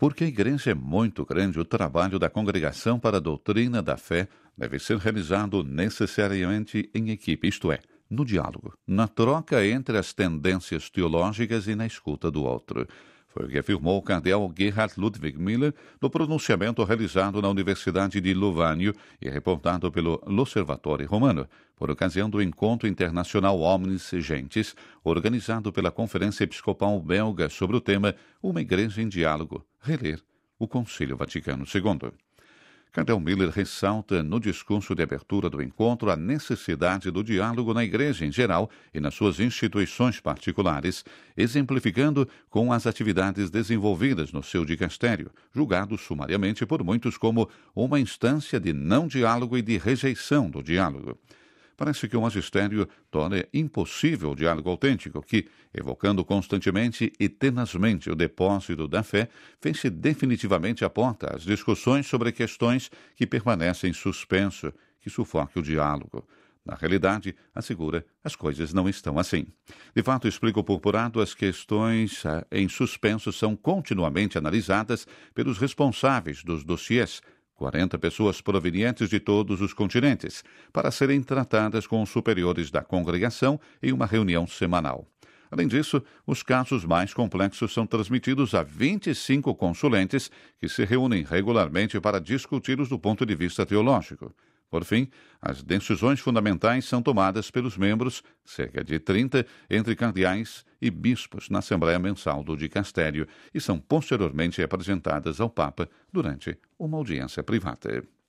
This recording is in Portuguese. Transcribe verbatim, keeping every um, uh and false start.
Porque a igreja é muito grande, o trabalho da congregação para a doutrina da fé deve ser realizado necessariamente em equipe, isto é, no diálogo, na troca entre as tendências teológicas e na escuta do outro. Foi o que afirmou o cardeal Gerhard Ludwig Müller no pronunciamento realizado na Universidade de Louvain e reportado pelo L'Osservatore Romano, por ocasião do Encontro Internacional Omnis Gentes, organizado pela Conferência Episcopal Belga sobre o tema Uma Igreja em Diálogo, reler o Concílio Vaticano segundo. Cardeal Müller ressalta no discurso de abertura do encontro a necessidade do diálogo na Igreja em geral e nas suas instituições particulares, exemplificando com as atividades desenvolvidas no seu dicastério, julgado sumariamente por muitos como uma instância de não diálogo e de rejeição do diálogo. Parece que o magistério torna impossível o diálogo autêntico que, evocando constantemente e tenazmente o depósito da fé, feche definitivamente a porta às discussões sobre questões que permanecem em suspenso, que sufoque o diálogo. Na realidade, assegura, as coisas não estão assim. De fato, explica o purpurado, as questões ah, em suspenso são continuamente analisadas pelos responsáveis dos dossiês, quarenta pessoas provenientes de todos os continentes, para serem tratadas com os superiores da congregação em uma reunião semanal. Além disso, os casos mais complexos são transmitidos a vinte e cinco consulentes que se reúnem regularmente para discuti-los do ponto de vista teológico. Por fim, as decisões fundamentais são tomadas pelos membros, cerca de trinta, entre cardeais e bispos, na Assembleia Mensal do Dicastério, e são posteriormente apresentadas ao Papa durante uma audiência privada.